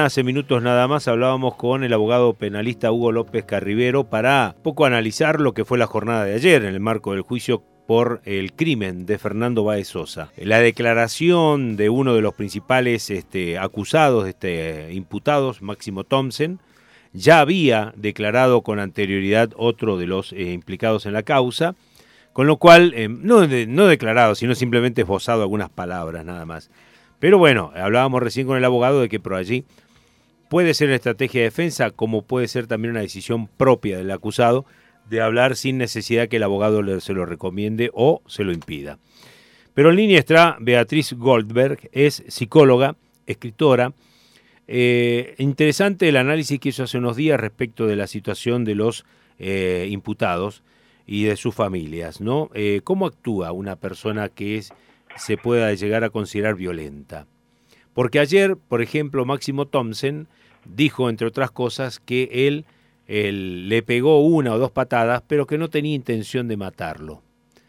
hace minutos nada más hablábamos con el abogado penalista Hugo López Carribero para poco analizar lo que fue la jornada de ayer en el marco del juicio por el crimen de Fernando Báez Sosa. La declaración de uno de los principales acusados, imputados, Máximo Thompson, ya había declarado con anterioridad otro de los implicados en la causa, con lo cual, no declarado, sino simplemente esbozado algunas palabras nada más. Pero bueno, hablábamos recién con el abogado de que por allí puede ser una estrategia de defensa, como puede ser también una decisión propia del acusado de hablar sin necesidad que el abogado se lo recomiende o se lo impida. Pero en línea está Beatriz Goldberg, es psicóloga, escritora. Interesante el análisis que hizo hace unos días respecto de la situación de los imputados y de sus familias, ¿no? ¿Cómo actúa una persona que se pueda llegar a considerar violenta? Porque ayer, por ejemplo, Máximo Thompson dijo, entre otras cosas, que él le pegó 1 o 2 patadas, pero que no tenía intención de matarlo.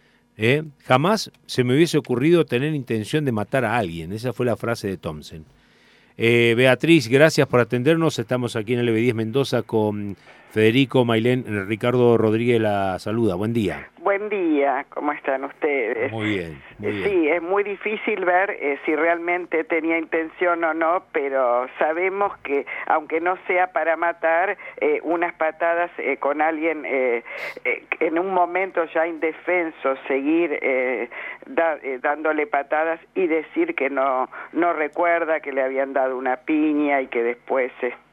Jamás se me hubiese ocurrido tener intención de matar a alguien. Esa fue la frase de Thompson. Beatriz, gracias por atendernos. Estamos aquí en LB10 Mendoza con Federico Mailén. Ricardo Rodríguez la saluda. Buen día. Buen día, ¿cómo están ustedes? Muy bien, muy bien. Sí, es muy difícil ver si realmente tenía intención o no, pero sabemos que, aunque no sea para matar, unas patadas con alguien en un momento ya indefenso, seguir dándole patadas y decir que no recuerda que le habían dado una piña y que después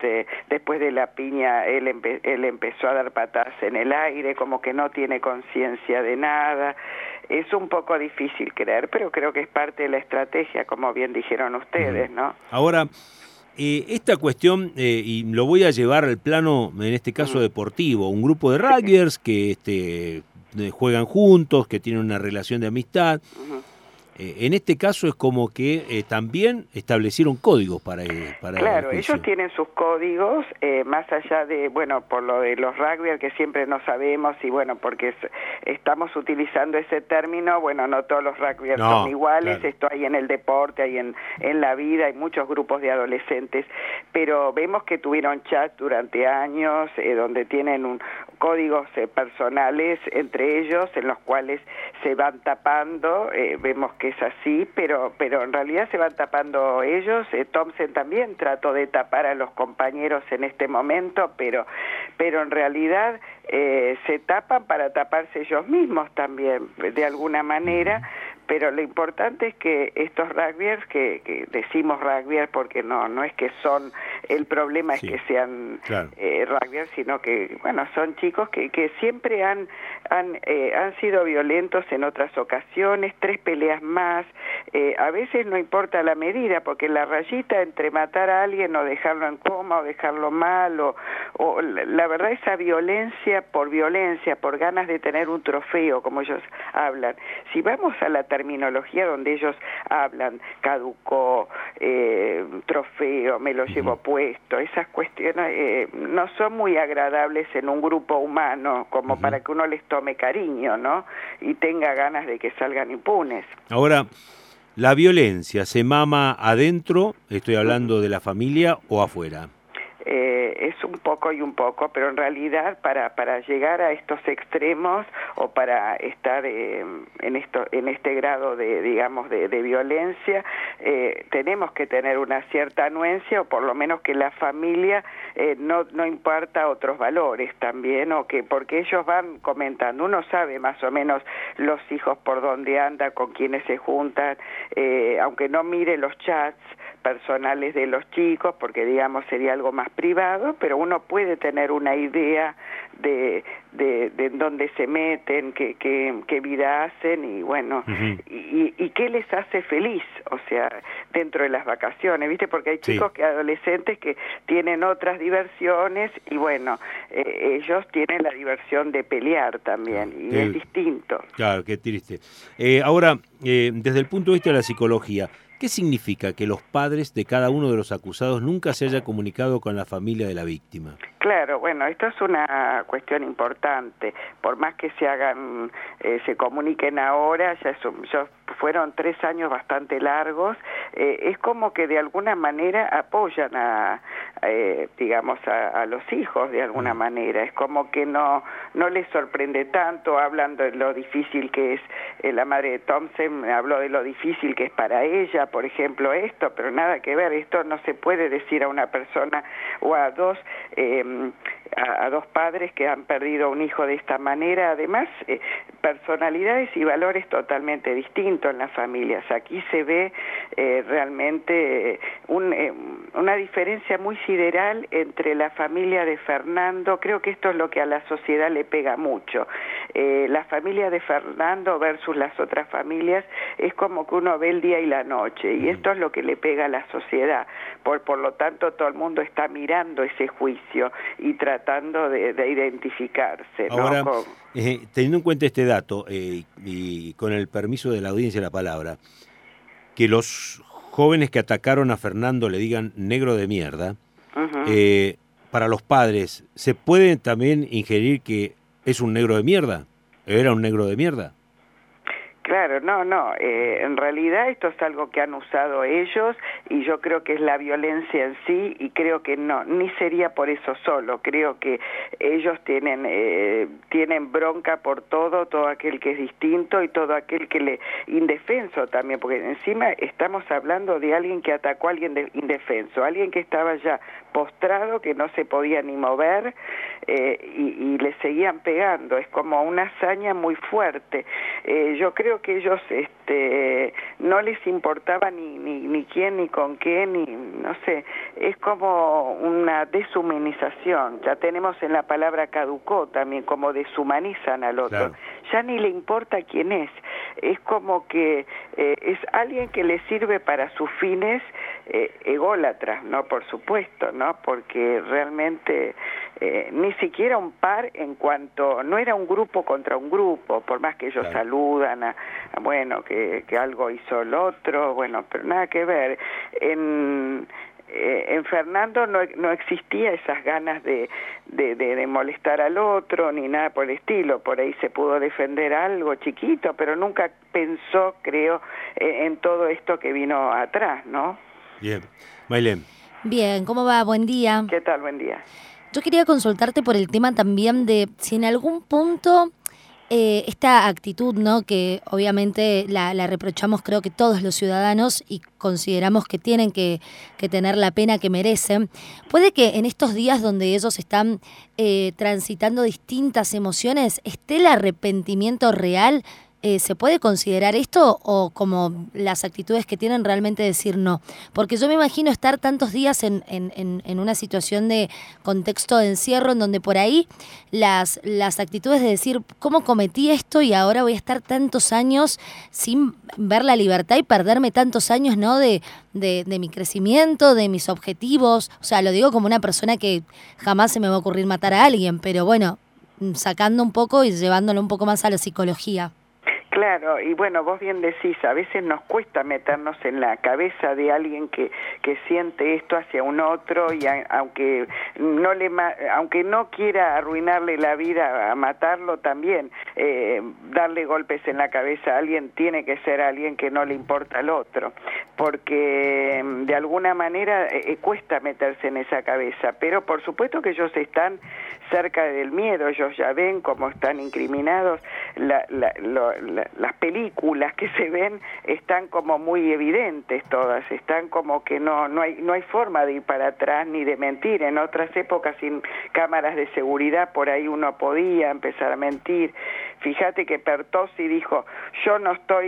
de la piña él empezó a dar patadas en el aire, como que no tiene conciencia de nada. Es un poco difícil creer, pero creo que es parte de la estrategia, como bien dijeron ustedes, ¿no? Ahora, esta cuestión, y lo voy a llevar al plano, en este caso deportivo, un grupo de rugbyers que juegan juntos, que tienen una relación de amistad. En este caso es como que también establecieron códigos para claro, ellos tienen sus códigos, más allá de, bueno, por lo de los rugbyers que siempre no sabemos, y bueno, porque estamos utilizando ese término, bueno, no todos los rugbyers son iguales, claro. Esto hay en el deporte, hay en la vida, hay muchos grupos de adolescentes, pero vemos que tuvieron chat durante años, donde tienen códigos personales entre ellos, en los cuales se van tapando, vemos que es así, pero en realidad se van tapando ellos. Thompson también trató de tapar a los compañeros en este momento, pero en realidad se tapan para taparse ellos mismos también, de alguna manera. Pero lo importante es que estos rugbyers, que decimos rugbyers porque no es que son, el problema es que sean rugbyers, sino que, bueno, son chicos que siempre han sido violentos en otras ocasiones, 3 peleas más, a veces no importa la medida, porque la rayita entre matar a alguien o dejarlo en coma o dejarlo mal, o la verdad esa violencia, por ganas de tener un trofeo, como ellos hablan. Si vamos a la terminología donde ellos hablan, caducó, trofeo, me lo llevo puesto, esas cuestiones no son muy agradables en un grupo humano, como para que uno les tome cariño, ¿no? Y tenga ganas de que salgan impunes. Ahora, ¿la violencia se mama adentro, estoy hablando de la familia, o afuera? Es un poco y un poco, pero en realidad para llegar a estos extremos o para estar en este grado de, digamos, de violencia, tenemos que tener una cierta anuencia, o por lo menos que la familia no imparta otros valores también, o que porque ellos van comentando, uno sabe más o menos los hijos por dónde andan, con quiénes se juntan, aunque no mire los chats personales de los chicos, porque digamos sería algo más privado, pero uno puede tener una idea de dónde se meten, qué vida hacen, y bueno, y qué les hace feliz, o sea, dentro de las vacaciones, ¿viste? Porque hay chicos adolescentes que tienen otras diversiones, y bueno, ellos tienen la diversión de pelear también, y es distinto. Claro, qué triste. Ahora, desde el punto de vista de la psicología, ¿qué significa que los padres de cada uno de los acusados nunca se haya comunicado con la familia de la víctima? Claro, bueno, esto es una cuestión importante. Por más que se comuniquen ahora, ya fueron 3 años bastante largos. Es como que de alguna manera apoyan a digamos, a los hijos de alguna manera. Es como que no les sorprende tanto. Hablan de lo difícil que es, la madre de Thompson habló de lo difícil que es para ella, por ejemplo, esto, pero nada que ver. Esto no se puede decir a una persona o a dos padres que han perdido un hijo de esta manera. Además, personalidades y valores totalmente distintos en las familias. Aquí se ve realmente una diferencia muy sideral entre la familia de Fernando. Creo que esto es lo que a la sociedad le pega mucho. La familia de Fernando versus las otras familias es como que uno ve el día y la noche, y esto es lo que le pega a la sociedad. Por lo tanto, todo el mundo está mirando ese juicio y tratando de identificarse, ¿no? Ahora, teniendo en cuenta este dato, y con el permiso de la audiencia de la palabra, que los jóvenes que atacaron a Fernando le digan negro de mierda, para los padres, ¿se puede también ingerir que es un negro de mierda? ¿Era un negro de mierda? Claro, no, en realidad esto es algo que han usado ellos, y yo creo que es la violencia en sí, y creo que no, ni sería por eso solo. Creo que ellos tienen bronca por todo aquel que es distinto y todo aquel que indefenso también, porque encima estamos hablando de alguien que atacó a alguien indefenso, alguien que estaba ya postrado, que no se podía ni mover, y le seguían pegando. Es como una hazaña muy fuerte. Yo creo que ellos no les importaba ni quién, ni con qué, ni no sé, es como una deshumanización. Ya tenemos en la palabra caducó también, como deshumanizan al otro. Claro. Ya ni le importa quién es como que es alguien que le sirve para sus fines ególatras, ¿no? Por supuesto, ¿no? Porque realmente ni siquiera un par, en cuanto no era un grupo contra un grupo, por más que ellos saludan bueno, que algo hizo el otro, bueno, pero nada que ver. En Fernando no existía esas ganas de molestar al otro ni nada por el estilo. Por ahí se pudo defender algo chiquito, pero nunca pensó, creo, en todo esto que vino atrás, ¿no? Bien. Maylén. Bien, ¿cómo va? Buen día. ¿Qué tal? Buen día. Yo quería consultarte por el tema también de si en algún punto esta actitud, ¿no?, que obviamente la reprochamos, creo que todos los ciudadanos, y consideramos que tienen que tener la pena que merecen, puede que en estos días donde ellos están transitando distintas emociones esté el arrepentimiento real. ¿Se puede considerar esto o como las actitudes que tienen realmente decir no? Porque yo me imagino estar tantos días en una situación de contexto de encierro en donde por ahí las actitudes de decir cómo cometí esto y ahora voy a estar tantos años sin ver la libertad y perderme tantos años, ¿no?, de mi crecimiento, de mis objetivos. O sea, lo digo como una persona que jamás se me va a ocurrir matar a alguien, pero bueno, sacando un poco y llevándolo un poco más a la psicología. Claro, y bueno, vos bien decís, a veces nos cuesta meternos en la cabeza de alguien que siente esto hacia un otro, y aunque no quiera arruinarle la vida a matarlo también, darle golpes en la cabeza a alguien tiene que ser alguien que no le importa al otro, porque de alguna manera cuesta meterse en esa cabeza, pero por supuesto que ellos están cerca del miedo, ellos ya ven cómo están incriminados, las películas que se ven están como muy evidentes todas, están como que no hay forma de ir para atrás ni de mentir. En otras épocas sin cámaras de seguridad por ahí uno podía empezar a mentir. Fíjate que Pertossi dijo, yo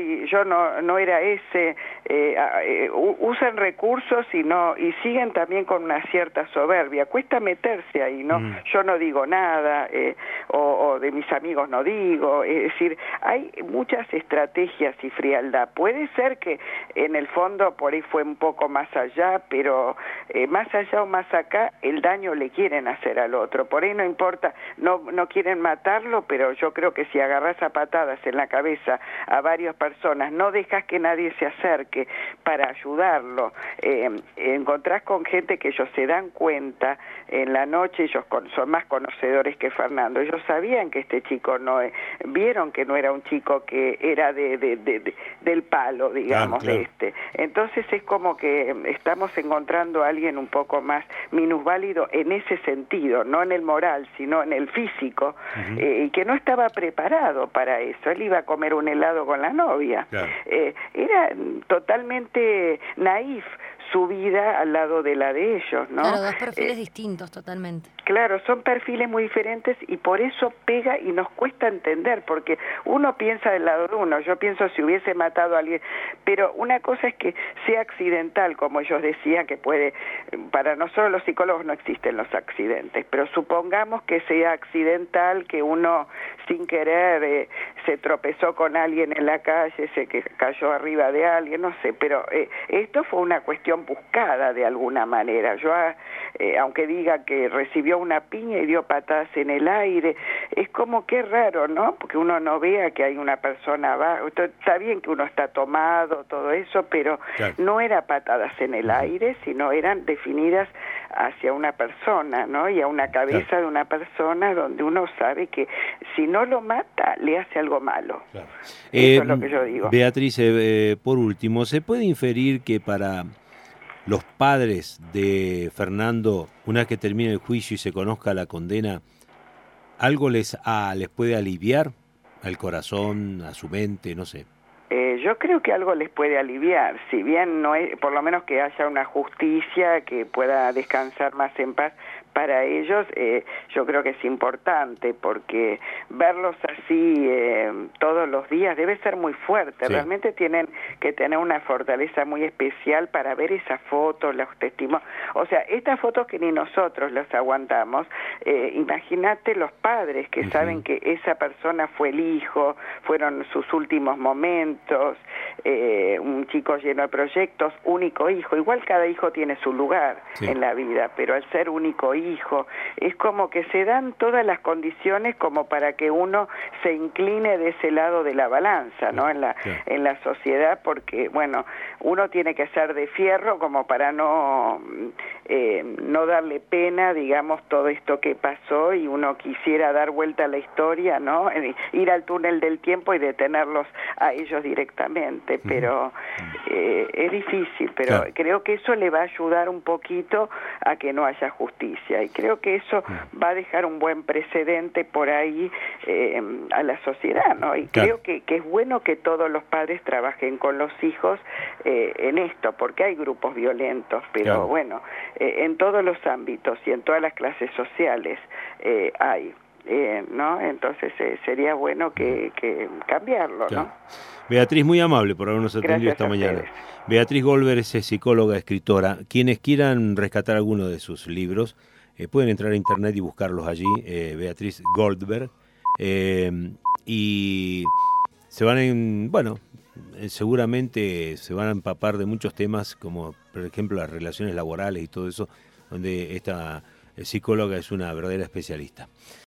no era ese, usan recursos y siguen también con una cierta soberbia. Cuesta meterse ahí, ¿no? Yo no digo nada, o de mis amigos no digo, es decir, hay muchas estrategias y frialdad. Puede ser que en el fondo por ahí fue un poco más allá, pero más allá o más acá, el daño le quieren hacer al otro. Por ahí no importa, no quieren matarlo, pero yo creo que si agarras a patadas en la cabeza a varias personas, no dejas que nadie se acerque para ayudarlo, encontrás con gente que ellos se dan cuenta en la noche, ellos son más conocedores que Fernando, ellos sabían que este chico vieron que no era un chico que era del palo, digamos, claro. Entonces es como que estamos encontrando a alguien un poco más minusválido en ese sentido, no en el moral, sino en el físico, y que no estaba preparado para eso. Él iba a comer un helado con la novia. Claro. Era totalmente naif su vida al lado de la de ellos, ¿no? Claro, dos perfiles distintos totalmente. Claro, son perfiles muy diferentes y por eso pega y nos cuesta entender, porque uno piensa del lado de uno, yo pienso si hubiese matado a alguien, pero una cosa es que sea accidental, como ellos decían, que puede, para nosotros los psicólogos no existen los accidentes, pero supongamos que sea accidental, que uno sin querer se tropezó con alguien en la calle, se cayó arriba de alguien, no sé, pero esto fue una cuestión buscada de alguna manera. Yo, aunque diga que recibió una piña y dio patadas en el aire, es como que raro, ¿no? Porque uno no vea que hay una persona abajo. Está bien que uno está tomado, todo eso, pero claro, no era patadas en el aire, sino eran definidas hacia una persona, ¿no? Y a una cabeza claro, de una persona donde uno sabe que si no lo mata, le hace algo malo. Claro. Eso es lo que yo digo. Beatriz, por último, ¿se puede inferir que para los padres de Fernando, una vez que termine el juicio y se conozca la condena, algo les puede aliviar al corazón, a su mente, no sé? Yo creo que algo les puede aliviar, si bien no es, por lo menos que haya una justicia que pueda descansar más en paz para ellos, yo creo que es importante, porque verlos así todos los días debe ser muy fuerte. Sí. Realmente tienen que tener una fortaleza muy especial para ver esas fotos, los testimonios. O sea, estas fotos que ni nosotros las aguantamos, imagínate los padres que saben que esa persona fue el hijo, fueron sus últimos momentos, un chico lleno de proyectos, único hijo. Igual cada hijo tiene su lugar en la vida, pero al ser único hijo, es como que se dan todas las condiciones como para que uno se incline de ese lado de la balanza, ¿no? En la sociedad, porque, bueno, uno tiene que ser de fierro como para no darle pena, digamos, todo esto que pasó, y uno quisiera dar vuelta a la historia, ¿no? Ir al túnel del tiempo y detenerlos a ellos directamente, pero es difícil, pero creo que eso le va a ayudar un poquito a que no haya justicia, y creo que eso va a dejar un buen precedente por ahí a la sociedad, ¿no? Y creo que es bueno que todos los padres trabajen con los hijos en esto, porque hay grupos violentos, pero bueno, en todos los ámbitos y en todas las clases sociales hay, ¿no? Entonces sería bueno que cambiarlo, ¿no? Beatriz, muy amable por habernos atendido esta mañana. Beatriz Goldberg es psicóloga, escritora. Quienes quieran rescatar alguno de sus libros, pueden entrar a internet y buscarlos allí, Beatriz Goldberg, y se van seguramente se van a empapar de muchos temas, como por ejemplo las relaciones laborales y todo eso, donde esta psicóloga es una verdadera especialista.